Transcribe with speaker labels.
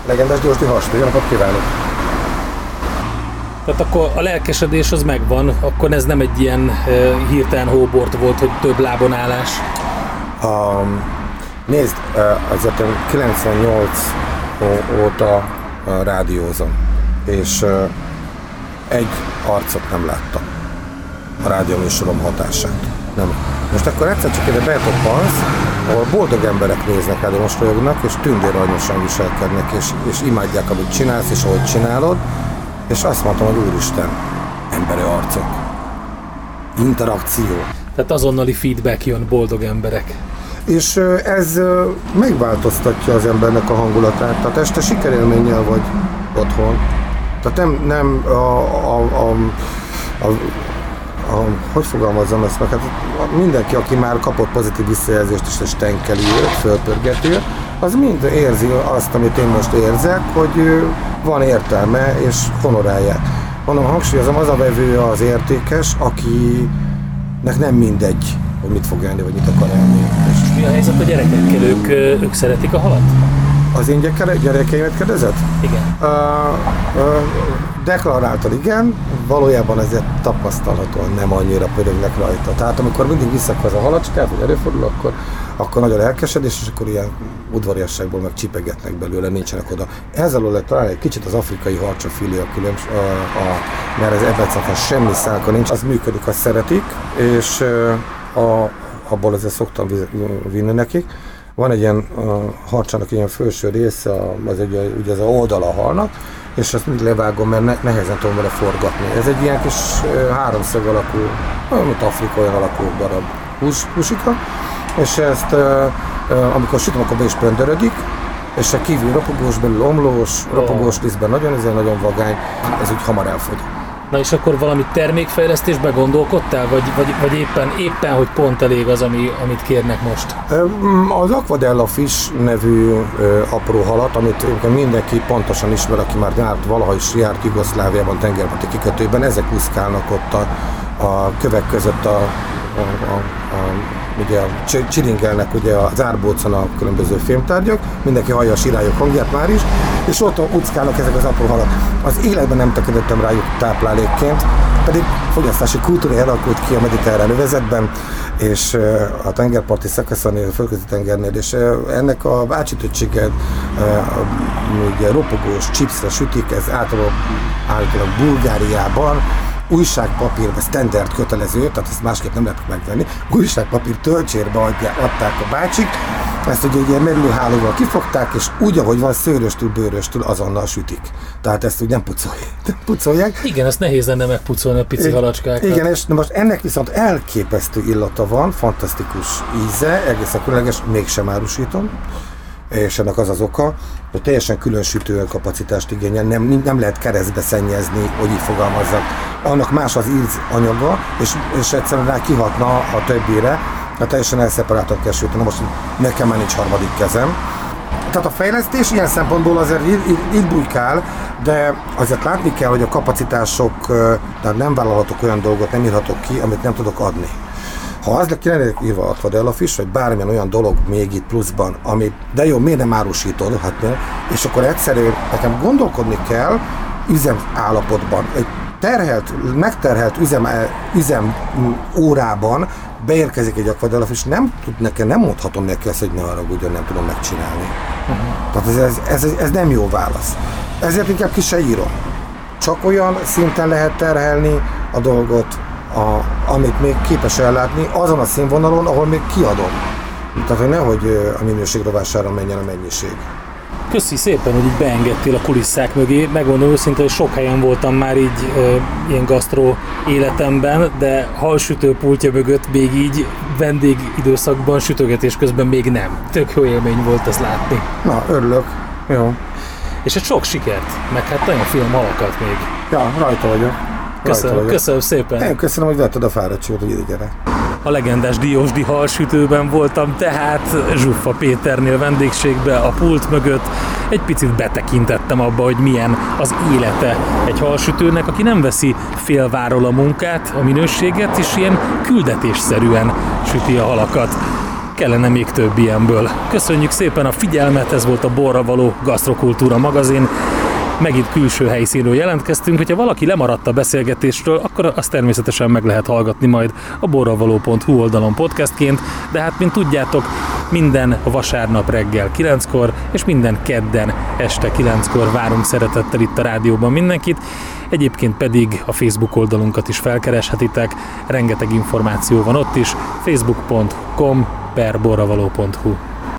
Speaker 1: Legendás Diósdi Harsúlytő, jó napot kívánok!
Speaker 2: Tehát akkor a lelkesedés az megvan, akkor ez nem egy ilyen hirtelen hóbort volt, hogy több lábon állás?
Speaker 1: Nézd, azért 98 óta rádiózom, és egy arcot nem láttam a rádióműsorom hatását. Nem. Most akkor egyszer csak ide betoppansz, ahol boldog emberek néznek rád, mosolyognak, és tündéranyosan viselkednek, és imádják, amit csinálsz, és ahogy csinálod, és azt mondtam, hogy úristen, emberi arcok, interakció.
Speaker 2: Tehát azonnali feedback jön, boldog emberek.
Speaker 1: És ez megváltoztatja az embernek a hangulatát, tehát este sikerélménnyel vagy otthon. Tehát nem hogy fogalmazzam ezt meg, hát mindenki, aki már kapott pozitív visszajelzést és stenkeli őt, fölpörgeti, az mind érzi azt, amit én most érzek, hogy van értelme és honorálják. Mondom, hangsúlyozom, az a vevő az értékes, akinek nem mindegy, hogy mit fog enni, vagy mit akar enni.
Speaker 2: És mi a helyzet a gyerekekkel? Ők szeretik a halat?
Speaker 1: Az én gyerekeimet kérdezett?
Speaker 2: Igen.
Speaker 1: Deklaráltan igen, valójában ezért tapasztalhatóan nem annyira pörögnek rajta. Tehát amikor mindig viszek haza halacskát, vagy előfordul, akkor nagyon elkesedés, és akkor ilyen udvariasságból meg csipegetnek belőle, nincsenek oda. Ezzel lehet találni egy kicsit az afrikai harcsafilia különbség, mert ez ebben semmi szálka nincs, az működik, azt szeretik, és abból ezzel szoktam vinni nekik. Van egy ilyen harcsának ilyen felső része, az ugye az oldala a halnak, és azt mindig levágom, mert nehezen tudom vele forgatni. Ez egy ilyen kis háromszög alakú, olyan, mint afrikai alakú darab húsika, és ezt amikor sütöm, akkor be is pöndörödik, és a kívül ropogós, belül omlós, ropogós lisztben nagyon vagány, ez úgy hamar elfogy.
Speaker 2: Na és akkor valami termékfejlesztésbe gondolkodtál, vagy éppen hogy pont elég az, amit kérnek most?
Speaker 1: Az Aquadella Fish nevű apró halat, amit mindenki pontosan ismer, aki már valaha is járt Jugoszláviában, tengerparti kikötőben, ezek úszkálnak ott a kövek között ugye csiringelnek ugye az árbócon a különböző fémtárgyak, mindenki hallja a sirályok hangját már is, és ott úszkálnak ezek az apró halak. Az életben nem tekintettem rájuk táplálékként, pedig fogyasztási kultúra alakult ki a mediterrán övezetben, és a tengerparti szakaszon, a földközi tengernél, és ennek a átsütöttsége ugye ropogós chipsre sütik, ez általában Bulgáriában, újságpapírba standard kötelező, tehát ezt másképp nem lehet megvenni, újságpapír töltsérbe adták a bácsik, ezt ugye ilyen merülőhálóval kifogták, és úgy, ahogy van, szőröstül, bőröstül azonnal sütik. Tehát ezt úgy nem pucolják.
Speaker 2: Igen, ezt nehéz lenne megpucolni a pici halacskákat.
Speaker 1: Igen, és most ennek viszont elképesztő illata van, fantasztikus íze, egészen különleges, mégsem árusítom. És ennek az az oka, hogy teljesen külön sütő kapacitást igényel, nem lehet keresztbe szennyezni, hogy így fogalmazzak. Annak más az ízanyaga, és egyszerűen rá kihatna a többire, de teljesen elszeparáltan kell sütni. Most nekem már nincs harmadik kezem. Tehát a fejlesztés ilyen szempontból azért itt bujkál, de azért látni kell, hogy a kapacitások, tehát nem vállalhatok olyan dolgot, nem írhatok ki, amit nem tudok adni. Ha az ki lenne írva Aquadella Fish, vagy bármilyen olyan dolog még itt pluszban, amit, de jó, miért nem árusítod, és akkor egyszerűen nekem gondolkodni kell üzem állapotban. Egy megterhelt üzem órában beérkezik egy Aquadella Fish, nem mondhatom neki ezt, hogy ne haragudjon, nem tudom megcsinálni. Tehát ez nem jó válasz. Ezért inkább ki se írom. Csak olyan szinten lehet terhelni a dolgot, amit még képes ellátni, azon a színvonalon, ahol még kiadom. Tehát, hogy nehogy a minőség rovására menjen a mennyiség.
Speaker 2: Köszi szépen, hogy így beengedtél a kulisszák mögé. Megmondom őszintén, hogy sok helyen voltam már így ilyen gasztró életemben, de halsütőpultja mögött még így vendégidőszakban, sütögetés közben még nem. Tök jó élmény volt ezt látni.
Speaker 1: Na, örülök. Jó.
Speaker 2: És egy sok sikert, meg hát nagyon finom halakat még.
Speaker 1: Ja, rajta vagyok.
Speaker 2: Köszönöm szépen.
Speaker 1: Én köszönöm, hogy vetted a fáradtságot, hogy ide gyere.
Speaker 2: A legendás Diósdi halsütőben voltam, tehát Zsuffa Péternél vendégségbe a pult mögött. Egy picit betekintettem abba, hogy milyen az élete egy halsütőnek, aki nem veszi félváról a munkát, a minőséget, és ilyen küldetésszerűen süti a halakat. kellene még több ilyenből. Köszönjük szépen a figyelmet, ez volt a Borravaló Gasztrokultúra magazin. Megint külső helyszínről jelentkeztünk, hogyha valaki lemaradt a beszélgetésről, akkor azt természetesen meg lehet hallgatni majd a borravaló.hu oldalon podcastként, de hát mint tudjátok, minden vasárnap reggel 9-kor, és minden kedden este 9-kor várunk szeretettel itt a rádióban mindenkit, egyébként pedig a Facebook oldalunkat is felkereshetitek, rengeteg információ van ott is, facebook.com/borravaló.hu.